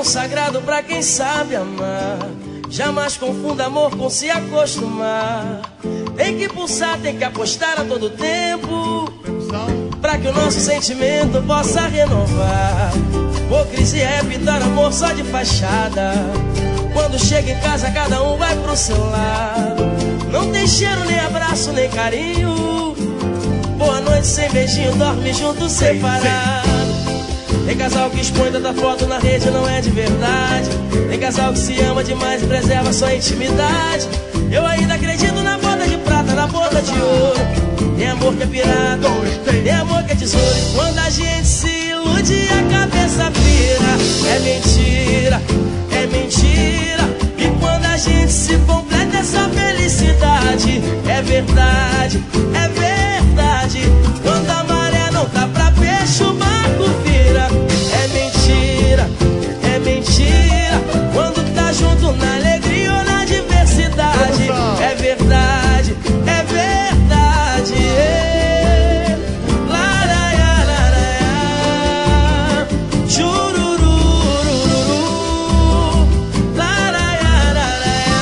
tão sagrado pra quem sabe amar. Jamais confunda amor com se acostumar. Tem que pulsar, tem que apostar a todo tempo, pra que o nosso sentimento possa renovar. Hipocrisia é pintar amor só de fachada. Quando chega em casa cada um vai pro seu lado. Não tem cheiro, nem abraço, nem carinho. Boa noite sem beijinho, dorme junto separado. Tem casal que expõe tanta foto na rede, não é de verdade. Tem casal que se ama demais e preserva sua intimidade. Eu ainda acredito na boda de prata, na boda de ouro. Tem amor que é pirata, tem amor que é tesouro. E quando a gente se ilude a cabeça vira. É mentira, é mentira. E quando a gente se completa essa felicidade. É verdade, é verdade. Quando a maré não tá pra peixe, o barco vira. É mentira, é mentira. Quando tá junto na alegria ou na diversidade. É verdade, é verdade. Laraiararaia, chururururu, laraiararaia.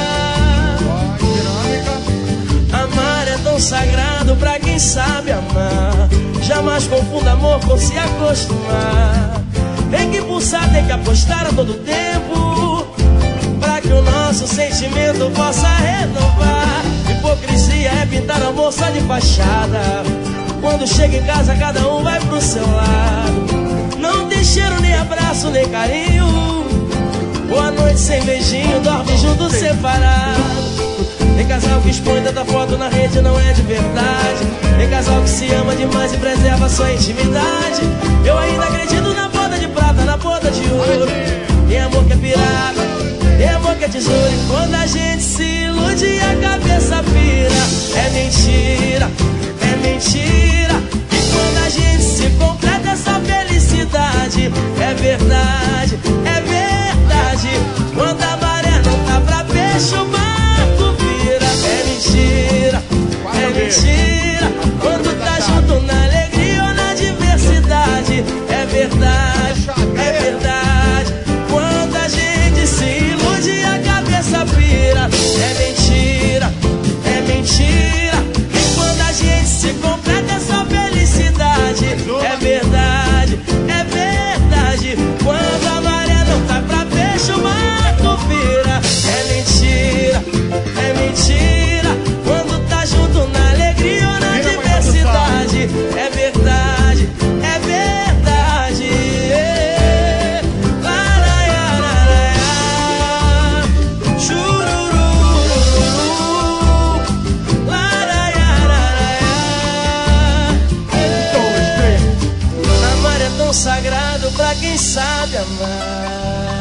Amar é tão sagrado pra quem sabe amar. Jamais confunda amor com se acostumar. Tem que pulsar, tem que apostar a todo tempo, pra que o nosso sentimento possa renovar. Hipocrisia é pintar amor só de fachada. Quando chega em casa cada um vai pro seu lado. Não tem cheiro, nem abraço, nem carinho. Boa noite sem beijinho, dorme junto separado. Tem casal que expõe tanta foto na rede, não é de verdade. Tem casal que se ama demais e preserva sua intimidade. Eu ainda acredito na boda de prata, na boda de ouro. Tem amor que é pirata, tem amor que é tesouro. E quando a gente se ilude a cabeça vira. É mentira, é mentira. E quando a gente se completa essa felicidade. É verdade, é verdade. Quando a maré não tá pra peixe, o barco vira. É mentira, é mentira. Quando tá junto na alegria ou na diversidade. É verdade, é verdade. Quando a gente se ilude a cabeça vira. É mentira, é mentira. E quando a gente se completa essa felicidade. É verdade, é verdade. Quando a maré não tá pra peixe, o barco vira. É mentira, é mentira. Quando tá junto na alegria ou na diversidade. É verdade, é verdade. Laraiararaia, churururu, laraiararaia. Amar é tão sagrado pra quem sabe amar.